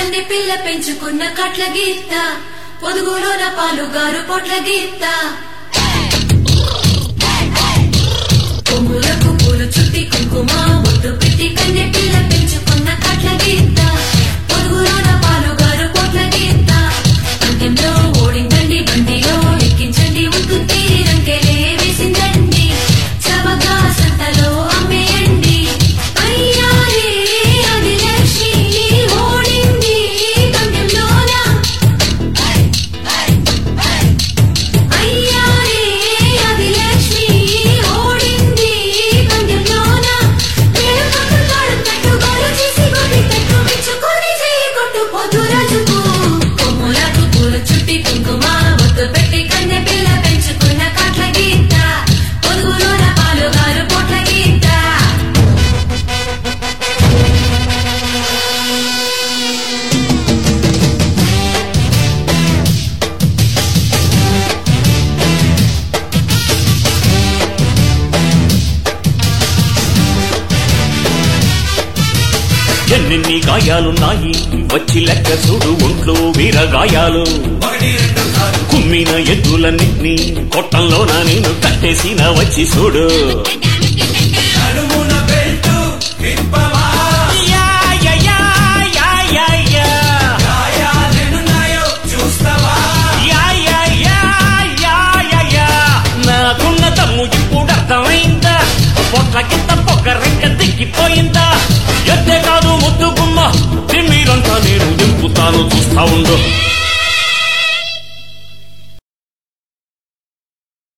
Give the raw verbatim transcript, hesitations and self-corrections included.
కన్నె పిల్ల పెంచుకున్న కట్ల గీత పొదుగులోన పాలుగారు పొట్ల గీత కొమ్ములకు పూలు చుట్టి కుంకుమ బొట్టు పెట్టి కన్నె పిల్ల పెంచుకున్న కట్ల గీత పొదుగులోన పాలుగారు పొట్ల గీత అంకెంలో ఓడిందండి బండిలో ఎక్కించండి ఉత్తు తీరంకెలే వేసిందండి చవగా సంతలో అమ్మేయండి అయ్యారే అది లక్ష్మి ఓడింది పందెంలోన అయ్యారే అది లక్ష్మి ఓడింది పందెంలోన నేను పట్టు తాడు తట్టు గోలు చేసి కొట్టి తట్టు మెచ్చుకొని చేయి కొట్టు పోతు రాజుకు కొమ్ములకు పూలు చుట్టి కుంకుమ ఒత్తు పెట్టి కన్నె పిల్ల పెంచుకున్న కట్ల గీత పొదుగులోన పాలుగారు పొట్ల గీత ఎన్నెన్ని గాయాలున్నాయి వచ్చి లెక్క చూడు ఒంట్లో వీరగాయాలు కుమ్మిన ఎద్దులన్నిటినీ కొట్టంలోన నేను కట్టేసిన వచ్చి చూడు యా, యా, యా, యా, యా, యా. యా, యా, యా, యా, యా, యా. నాకున్న తమ్ము ఇప్పుడు అర్థమైందా పొట్ల కింద పొగరెక్క దిగిపోయిందా ఎద్దే కాదు ముద్దు గుమ్మ తిమ్మిరంతా నేను దింపుతాను చూస్తా ఉండు